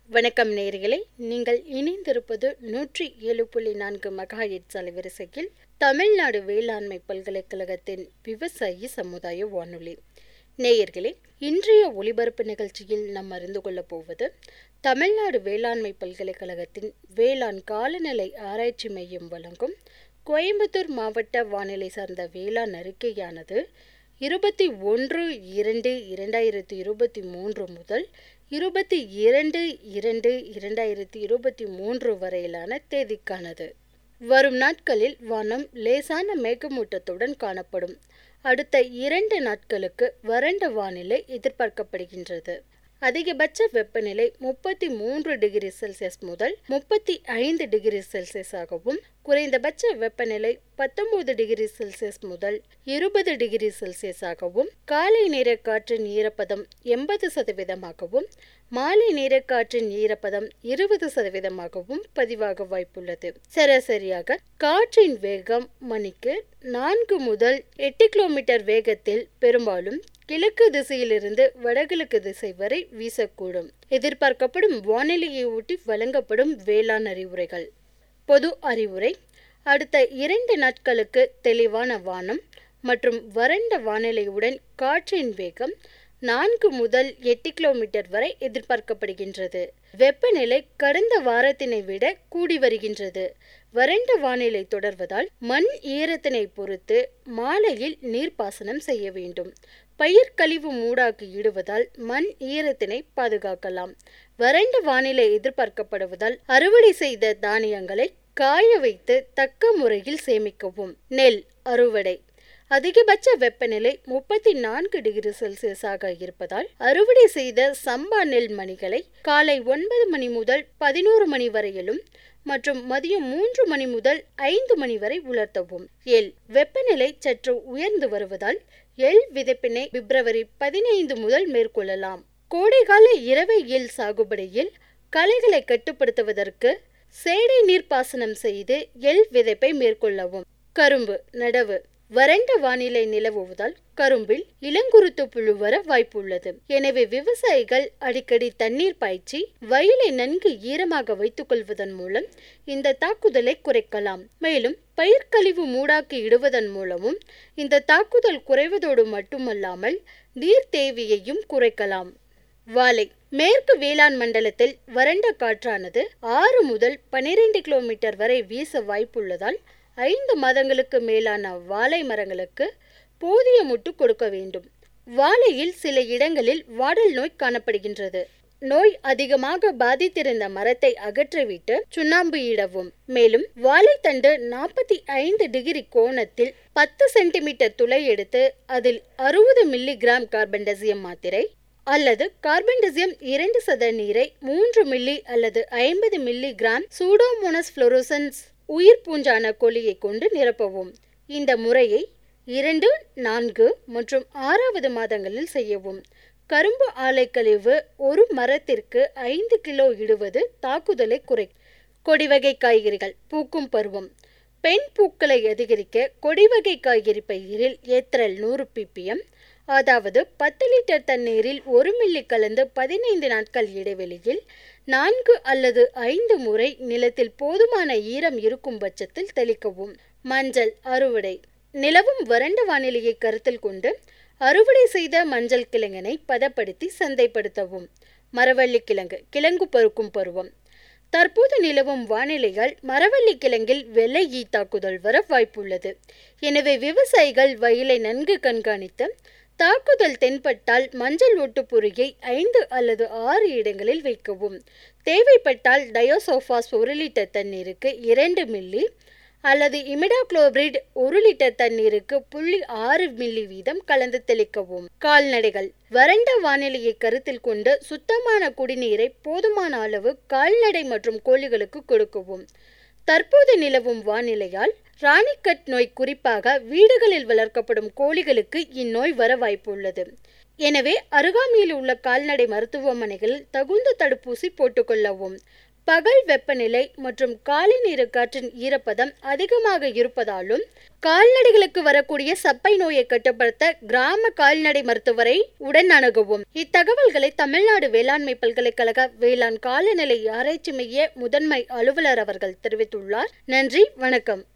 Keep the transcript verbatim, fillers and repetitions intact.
வணக்கம் நேயர்களே, நீங்கள் இணைந்திருப்பது நூற்றி ஏழு புள்ளி நான்கு மெகாஹெர்ட்ஸ் அலைவரிசையில் தமிழ்நாடு வேளாண்மை பல்கலைக்கழகத்தின் விவசாயி சமுதாய வானொலி. நேயர்களே, இன்றைய ஒலிபரப்பு நிகழ்ச்சியில் நாம் அறிந்து கொள்ளப் போவது தமிழ்நாடு வேளாண்மை பல்கலைக்கழகத்தின் வேளாண் காலநிலை ஆராய்ச்சி மையம் வழங்கும் கோயம்புத்தூர் மாவட்ட வானிலை சார்ந்த வேளாண் அறிக்கையானது இருபத்தி ஒன்று இரண்டு இரண்டாயிரத்தி இருபத்தி மூன்று முதல் இருபத்தி இரண்டு இரண்டு இரண்டாயிரத்தி இருபத்தி மூன்று வரையிலான தேதிக்கானது. வரும் நாட்களில் வானம் லேசான மேகமூட்டத்துடன் காணப்படும். அடுத்த இரண்டு நாட்களுக்கு வறண்ட வானிலை எதிர்பார்க்கப்படுகின்றது. அதிகபட்ச வெப்பநிலை முப்பத்தி மூன்று டிகிரி செல்சியஸ் முதல் முப்பத்தி ஐந்து டிகிரி செல்சியஸ் ஆகவும், குறைந்தபட்ச வெப்பநிலை பத்தொன்பது டிகிரி செல்சியஸ் முதல் இருபது டிகிரி செல்சியஸ் ஆகவும், காலை நேர காற்றின் ஈரப்பதம் எண்பது சதவீதமாகவும், மாலை நேர காற்றின் ஈரப்பதம் இருபது சதவீதமாகவும் பதிவாக வாய்ப்புள்ளது. சராசரியாக காற்றின் வேகம் மணிக்கு நான்கு முதல் எட்டு கிலோமீட்டர் வேகத்தில் பெரும்பாலும் கிழக்கு திசையிலிருந்து வடகிழக்கு திசை வரை வீசக்கூடும். எதிர்பார்க்கப்படும் வானிலையை ஒட்டி வழங்கப்படும் வேளாண் அறிவுரைகள். பொது அறிவுரை: அடுத்த இரண்டு நாட்களுக்கு தெளிவான வானம் மற்றும் வறண்ட வானிலையுடன் காற்றின் வேகம் நான்கு முதல் எட்டு கிலோமீட்டர் வரை எதிர்பார்க்கப்படுகின்றது. வெப்பநிலை கடந்த வாரத்தினை விட கூடி வருகின்றது. வறண்ட வானிலை தொடர்வதால் மண் ஈரத்தினை பொறுத்து மாலையில் நீர்ப்பாசனம் செய்ய வேண்டும். பயிர் கழிவு மூடாக்கு இடுவதால் மண் ஈரத்தினை பாதுகாக்கலாம். வறண்ட வானிலை எதிர்பார்க்கப்படுவதால் அறுவடை செய்த தானியங்களை காய வைத்து தக்க முறையில் சேமிக்கவும். நெல் அறுவடை: அதிகபட்ச வெப்பநிலை முப்பத்தி நான்கு டிகிரி செல்சியஸாக இருப்பதால் அறுவடை செய்த சம்பா நெல் மணிகளை காலை ஒன்பது மணி முதல் பதினோரு மணி வரையிலும் மற்றும் மதியம் மூன்று மணி முதல் ஐந்து மணி வரை உலர்த்தவும். எள் வெப்பநிலை சற்று உயர்ந்து வருவதால் எள் விதைப்பினை பிப்ரவரி பதினைந்து முதல் மேற்கொள்ளலாம். கோடைகால இரவை எள் சாகுபடியில் களைகளை கட்டுப்படுத்துவதற்கு சேடை நீர்ப்பாசனம் செய்து எள் விதைப்பை மேற்கொள்ளவும். கரும்பு நடவு: வறண்ட வானிலை நிலவுவதால் கரும்பில் இளங்குருத்து புழு வர வாய்ப்புள்ளது. எனவே விவசாயிகள் அடிக்கடி தண்ணீர் பாய்ச்சி வயலை நன்கு ஈரமாக வைத்துக் கொள்வதன் மூலம் இந்த தாக்குதலை குறைக்கலாம். மேலும் பயிர் கழிவு மூடாக்கி இடுவதன் மூலமும் இந்த தாக்குதல் குறைவதோடு மட்டுமல்லாமல் நீர் தேவையையும் குறைக்கலாம். வாழை: மேற்கு வேளாண் மண்டலத்தில் வறண்ட காற்றானது ஆறு முதல் பனிரெண்டு கிலோமீட்டர் வரை வீச வாய்ப்புள்ளதால் ஐந்து மாதங்களுக்கு மேலான வாழை மரங்களுக்கு போதிய முட்டு கொடுக்க வேண்டும். வாழையில் சில இடங்களில் வாடல் நோய் காணப்படுகின்றது. நோய் அதிகமாக பாதித்திருந்த மரத்தை அகற்றிவிட்டு சுண்ணாம்பு இடவும். மேலும் வாழைத்தண்டு நாற்பத்தி ஐந்து டிகிரி கோணத்தில் பத்து சென்டிமீட்டர் துளை எடுத்து அதில் அறுபது மில்லி கிராம் கார்பன்டசியம் மாத்திரை அல்லது கார்பன்டசியம் இரண்டு சத நீரை மூன்று மில்லி அல்லது ஐம்பது மில்லி கிராம் சூடோமோனஸ் புளோரசன்ஸ் உயிர் பூஞ்சான கொல்லியை கொண்டு நிரப்பவும். இந்த முறையை இரண்டு, நான்கு மற்றும் ஆறாவது மாதங்களில் செய்யவும். கரும்பு ஆலை கழிவு ஒரு மரத்திற்கு ஐந்து கிலோ இடுவது தாக்குதலை குறை. கொடிவகை காய்கறிகள் பூக்கும் பருவம்: பெண் பூக்களை அதிகரிக்க கொடிவகை காய்கறி பயிரில் ஏத்தரல் நூறு பிபிஎம், அதாவது பத்து லிட்டர் தண்ணீரில் ஒரு மில்லி கலந்து பதினைந்து நாட்கள் இடைவெளியில் நான்கு அல்லது ஐந்து முறை நிலத்தில் போதுமான ஈரம் இருக்கும் பட்சத்தில் தெளிக்கவும். மஞ்சள் அறுவடை: நிலவும் வறண்ட வானிலையை கருத்தில் கொண்டு அறுவடை செய்த மஞ்சள் கிழங்கினை பதப்படுத்தி சந்தைப்படுத்தவும். மரவள்ளி கிழங்கு கிழங்கு பருக்கும் பருவம்: தற்போது நிலவும் வானிலையால் மரவள்ளி கிழங்கில் வெள்ளை ஈ தாக்குதல் வர வாய்ப்புள்ளது. எனவே விவசாயிகள் வயலை நன்கு கண்காணித்து தாக்குதல் தென்பட்டால் மஞ்சள் ஒட்டுப்பொறியை ஐந்து அல்லது ஆறு இடங்களில் வைக்கவும். தேவைப்பட்டால் டயோசோபாஸ் ஒரு லிட்டர் தண்ணீருக்கு இரண்டு மில்லி அல்லது இமிடாக்ளோபிரிட் ஒரு லிட்டர் தண்ணீருக்கு புள்ளி ஆறு மில்லி வீதம் கலந்து தெளிக்கவும். கால்நடைகள்: வறண்ட வானிலையை கருத்தில் கொண்டு சுத்தமான குடிநீரை போதுமான அளவு கால்நடை மற்றும் கோழிகளுக்கு கொடுக்கவும். தற்போது நிலவும் வானிலையால் ராணிக்கட் நோய் குறிப்பாக வீடுகளில் வளர்க்கப்படும் கோழிகளுக்கு இந்நோய் வர வாய்ப்புள்ளது. எனவே அருகாமையில் உள்ள கால்நடை மருத்துவமனைகளில் தகுந்த தடுப்பூசி போட்டுக்கொள்ளவும். பகல் வெப்பநிலை மற்றும் காலை நேர காற்றின் ஈரப்பதம் அதிகமாக இருப்பதாலும் கால்நடைகளுக்கு வரக்கூடிய சப்பை நோயை கட்டுப்படுத்த கிராம கால்நடை மருத்துவரை உடன் அணுகவும். இத்தகவல்களை தமிழ்நாடு வேளாண்மை பல்கலைக்கழக வேளாண் காலநிலை ஆராய்ச்சி மைய முதன்மை அலுவலர் அவர்கள் தெரிவித்துள்ளார். நன்றி, வணக்கம்.